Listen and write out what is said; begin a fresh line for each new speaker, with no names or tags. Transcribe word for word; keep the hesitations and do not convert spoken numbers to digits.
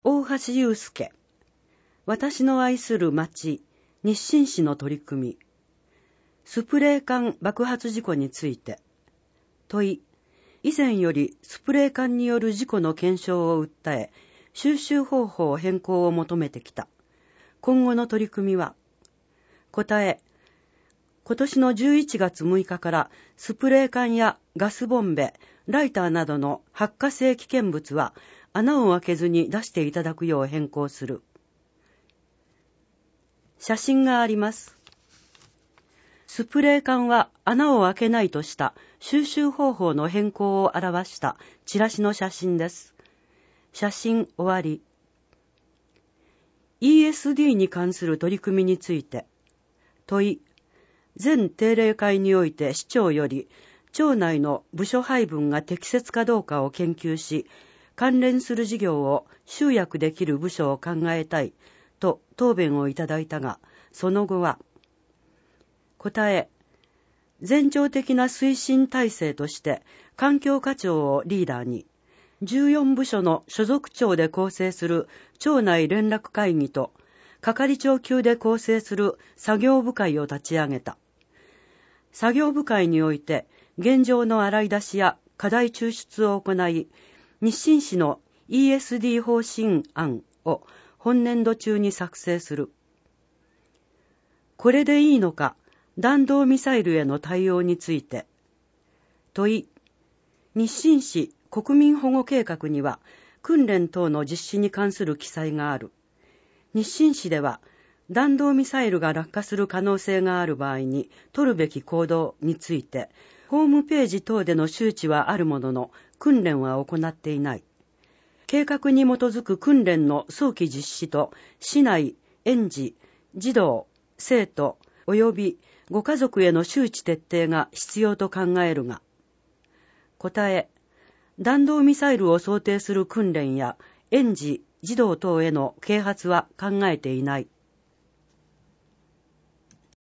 大橋祐介、私の愛する町、日清市の取り組み、スプレー缶爆発事故について。問い、以前よりスプレー缶による事故の検証を訴え、収集方法変更を求めてきた。今後の取り組みは。答え、今年のじゅういちがつむいかからスプレー缶やガスボンベ、ライターなどの発火性危険物は穴を開けずに出していただくよう変更する。写真があります。スプレー缶は穴を開けないとした収集方法の変更を表したチラシの写真です。写真終わり。イーエスディー に関する取り組みについて。問い、前定例会において市長より町内の部署配分が適切かどうかを研究し、関連する事業を集約できる部署を考えたいと答弁をいただいたが、その後は。答え、全庁的な推進体制として環境課長をリーダーに、じゅうよんぶしょの所属庁で構成する庁内連絡会議と係長級で構成する作業部会を立ち上げた。作業部会において現状の洗い出しや課題抽出を行い、日清市の イーエスディー 方針案を本年度中に作成する。これでいいのか、弾道ミサイルへの対応について。問い、日清市国民保護計画には訓練等の実施に関する記載がある。日清市では弾道ミサイルが落下する可能性がある場合に取るべき行動について、ホームページ等での周知はあるものの、訓練は行っていない。計画に基づく訓練の早期実施と、市内、園児、児童、生徒、及びご家族への周知徹底が必要と考えるが。答え、弾道ミサイルを想定する訓練や園児、児童等への啓発は考えていない。